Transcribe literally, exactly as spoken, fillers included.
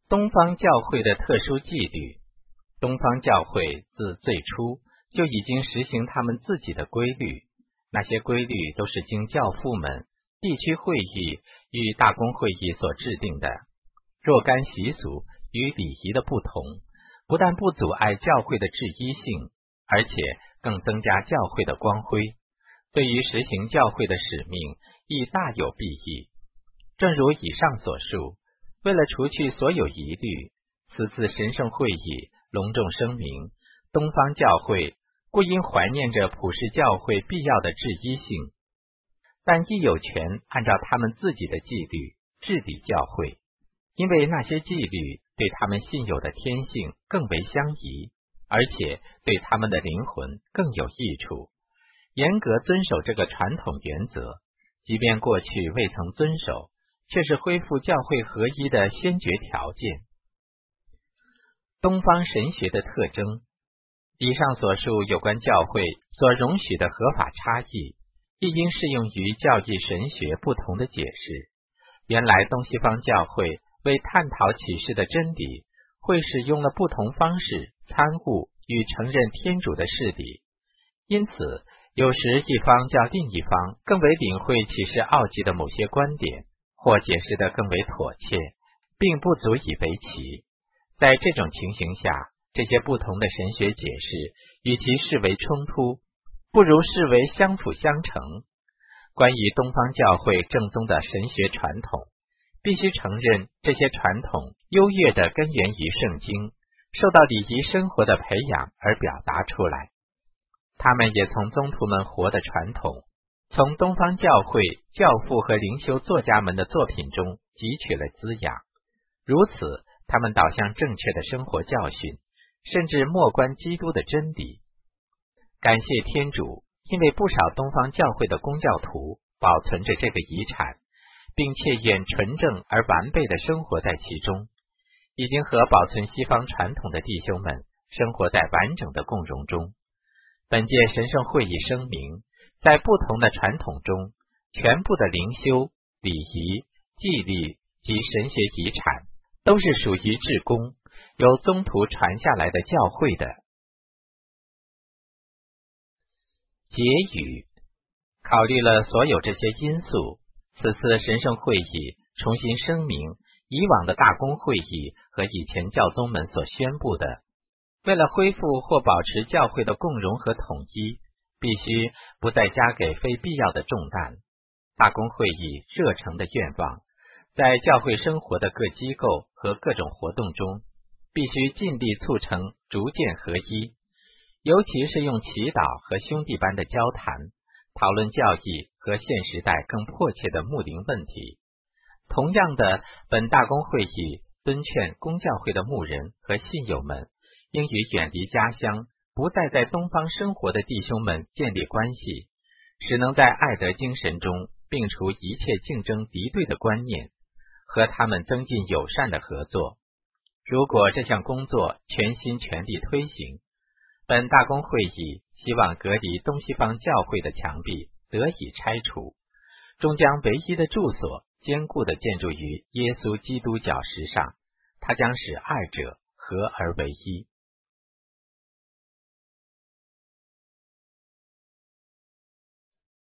东方教会的特殊纪律。东方教会自最初就已经实行他们自己的规律，那些规律都是经教父们、地区会议与大公会议所制定的。若干习俗与礼仪的不同，不但不阻碍教会的制一性，而且更增加教会的光辉，对于实行教会的使命亦大有裨益。正如以上所述，为了除去所有疑虑，此次神圣会议隆重声明，东方教会故因怀念着普世教会必要的制一性，但亦有权按照他们自己的纪律治理教会，因为那些纪律对他们信有的天性更为相宜，而且对他们的灵魂更有益处。严格遵守这个传统原则，即便过去未曾遵守，却是恢复教会合一的先决条件。东方神学的特征。以上所述有关教会所容许的合法差异，亦应适用于教义神学不同的解释。原来东西方教会为探讨启示的真理，会使用了不同方式参悟与承认天主的事理，因此有时一方较另一方更为领会启示奥迹的某些观点，或解释得更为妥切，并不足以为奇。在这种情形下，这些不同的神学解释与其视为冲突，不如视为相辅相成。关于东方教会正宗的神学传统，必须承认这些传统优越的根源于圣经，受到礼仪生活的培养而表达出来。他们也从宗徒们活的传统，从东方教会教父和灵修作家们的作品中汲取了滋养，如此他们导向正确的生活教训，甚至默观基督的真理。感谢天主，因为不少东方教会的公教徒保存着这个遗产，并且愿纯正而完备地生活在其中，已经和保存西方传统的弟兄们生活在完整的共荣中。本届神圣会议声明，在不同的传统中，全部的灵修、礼仪、纪律及神学遗产都是属于至公，由宗徒传下来的教会的。结语。考虑了所有这些因素，此次神圣会议重新声明以往的大公会议和以前教宗们所宣布的，为了恢复或保持教会的共荣和统一，必须不再加给非必要的重担。大公会议热诚的愿望，在教会生活的各机构和各种活动中，必须尽力促成逐渐合一，尤其是用祈祷和兄弟般的交谈，讨论教义和现时代更迫切的牧灵问题。同样的，本大公会议敦劝公教会的牧人和信友们，应与远离家乡、不再在东方生活的弟兄们建立关系，使能在爱德精神中摒除一切竞争敌对的观念，和他们增进友善的合作。如果这项工作全心全力推行，本大公会议希望隔离东西方教会的墙壁得以拆除，终将唯一的住所坚固地建筑于耶稣基督教石上，它将使二者合而为一。